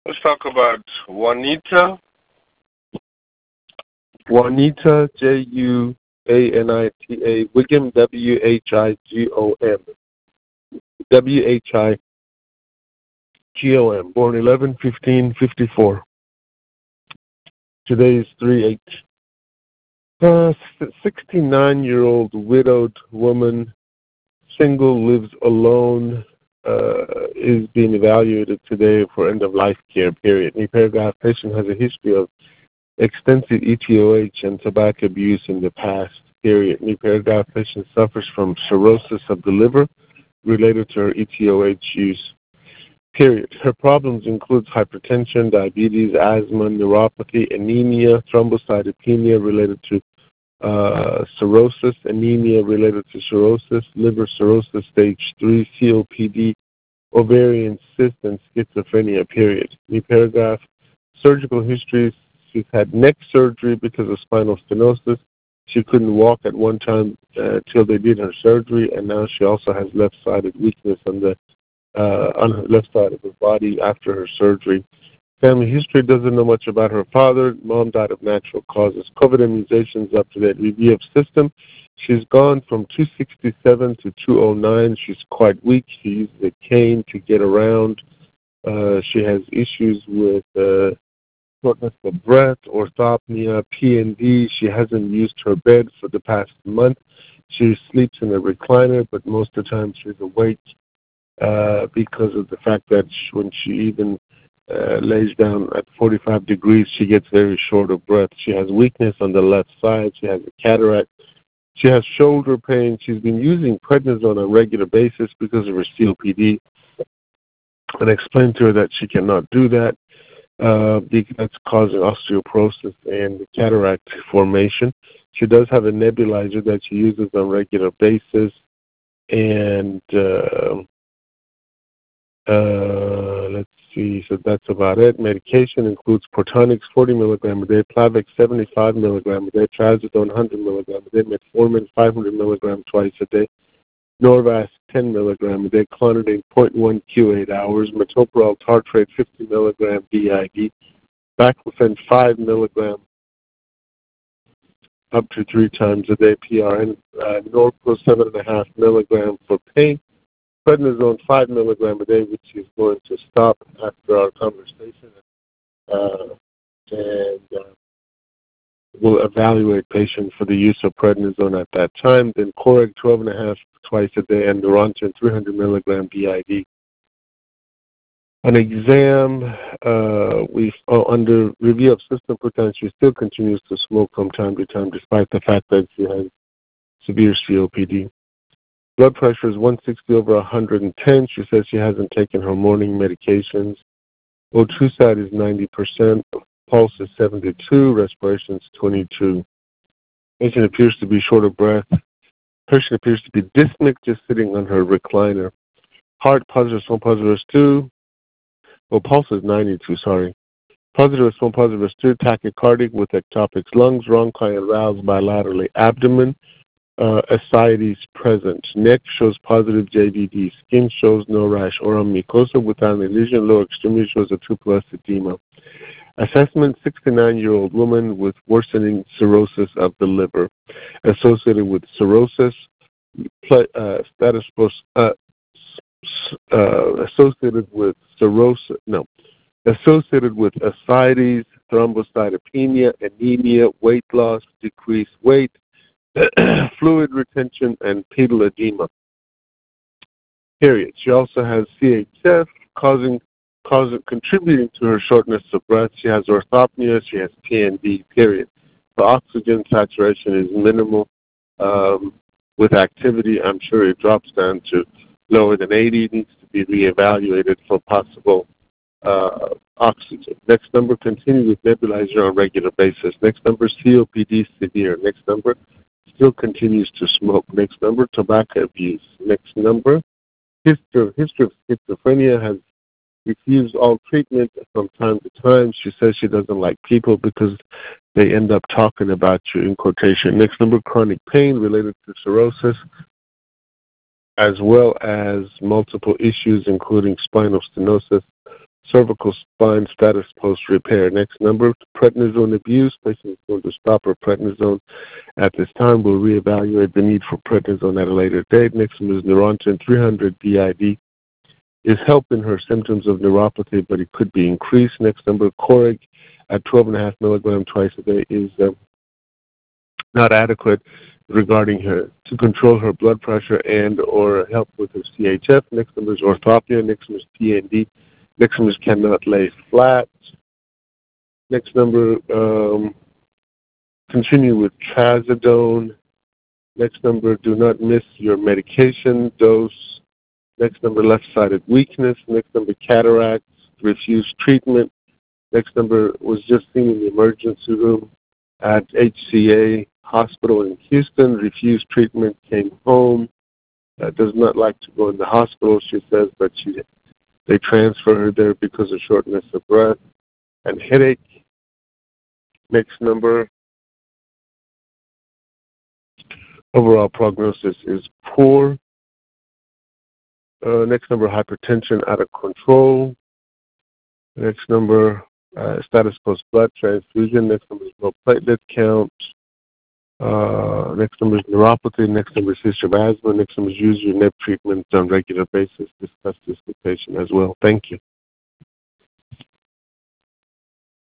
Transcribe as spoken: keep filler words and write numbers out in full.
Let's talk about Juanita. Juanita, J U A N I T A, Wigom, W H I G O M. W H I G O M, born eleven fifteen fifty-four. Today is three eight. Uh, sixty-nine-year-old widowed woman, single, lives alone, uh, is being evaluated today for end-of-life care, period. The paragraph patient has a history of extensive E T O H and tobacco abuse in the past, period. The paragraph patient suffers from cirrhosis of the liver related to her E T O H use, period. Her problems include hypertension, diabetes, asthma, neuropathy, anemia, thrombocytopenia related to uh, cirrhosis, anemia related to cirrhosis, liver cirrhosis stage three, C O P D, ovarian cyst, and schizophrenia, period. The paragraph, surgical histories, she's had neck surgery because of spinal stenosis. She couldn't walk at one time uh, till they did her surgery, and now she also has left-sided weakness on the uh, on her left side of her body after her surgery. Family history, doesn't know much about her father. Mom died of natural causes. COVID immunizations up to date. Review of system. She's gone from two sixty-seven to two oh nine. She's quite weak. She uses a cane to get around. Uh, she has issues with uh, shortness of breath, orthopnea, P N D. She hasn't used her bed for the past month. She sleeps in a recliner, but most of the time she's awake uh, because of the fact that she, when she even uh, lays down at forty-five degrees, she gets very short of breath. She has weakness on the left side. She has a cataract. She has shoulder pain. She's been using prednisone on a regular basis because of her C O P D. And I explained to her that she cannot do that. Uh, that's causing osteoporosis and cataract formation. She does have a nebulizer that she uses on a regular basis, and uh, uh, let's see, so that's about it. Medication includes Protonix forty milligram a day, Plavix seventy-five milligram a day, Trazodone one hundred milligram a day, Metformin five hundred milligram twice a day, Norvasc ten milligram a day, Clonidine zero point one Q eight hours, Metoprolol tartrate fifty milligram B I D, Baclofen five milligram up to three times a day P R N, uh, Norco seven point five milligram for pain, prednisone five milligram a day, which is going to stop after our conversation, uh, and uh, we'll evaluate patient for the use of prednisone at that time. Then Coreg twelve point five twice a day, and Neurontin three hundred milligram B I D. An exam, uh, we oh, under review of system potential, she still continues to smoke from time to time, despite the fact that she has severe C O P D. Blood pressure is one sixty over one hundred ten. She says she hasn't taken her morning medications. O two side is ninety percent. Pulse is seventy-two. Respiration is twenty-two. Patient appears to be short of breath. Patient appears to be dyspneic, just sitting on her recliner. Heart, positive response, positive response two. Well, pulse is ninety-two, sorry. Positive response, positive response two. Tachycardic with ectopic lungs. Bronchi aroused bilaterally. Abdomen, uh, ascites present. Neck shows positive J V D. Skin shows no rash. Oral mucosa without any lesion. Lower extremity shows a two plus edema. Assessment, sixty-nine-year-old woman with worsening cirrhosis of the liver. Associated with cirrhosis, uh, status uh, uh, associated with cirrhosis, no, associated with ascites, thrombocytopenia, anemia, weight loss, decreased weight, fluid retention, and pedal edema. Period. She also has C H F, causing, causing, contributing to her shortness of breath. She has orthopnea. She has P N D. Period. The oxygen saturation is minimal. Um, with activity, I'm sure it drops down to lower than eighty. It needs to be reevaluated for possible uh, oxygen. Next number, continue with nebulizer on a regular basis. Next number, C O P D severe. Next number, still continues to smoke. Next number, tobacco abuse. Next number, history, history of schizophrenia, has refused all treatment from time to time. She says she doesn't like people because they end up talking about you, in quotation. Next number, chronic pain related to cirrhosis, as well as multiple issues, including spinal stenosis, cervical spine status post-repair. Next number, prednisone abuse. Patient is going to stop her prednisone at this time. We'll reevaluate the need for prednisone at a later date. Next number is Neurontin three hundred B I D. Is helping her symptoms of neuropathy, but it could be increased. Next number, Coreg at twelve point five milligrams twice a day is uh, not adequate regarding her to control her blood pressure and or help with her C H F. Next number is orthopnea. Next number is P N D. Next number is cannot lay flat. Next number, um, continue with trazodone. Next number, do not miss your medication dose. Next number, left-sided weakness. Next number, cataracts, refused treatment. Next number was just seen in the emergency room at H C A Hospital in Houston. Refused treatment, came home. Uh, does not like to go in the hospital, she says, but she they transfer her there because of shortness of breath and headache. Next number, overall prognosis is poor. Uh, next number, hypertension out of control. Next number, uh, status post blood transfusion. Next number is low platelet count. Uh, next number is neuropathy. Next number is history of asthma. Next number is use your N E P treatment on a regular basis. Discuss this with patient as well. Thank you.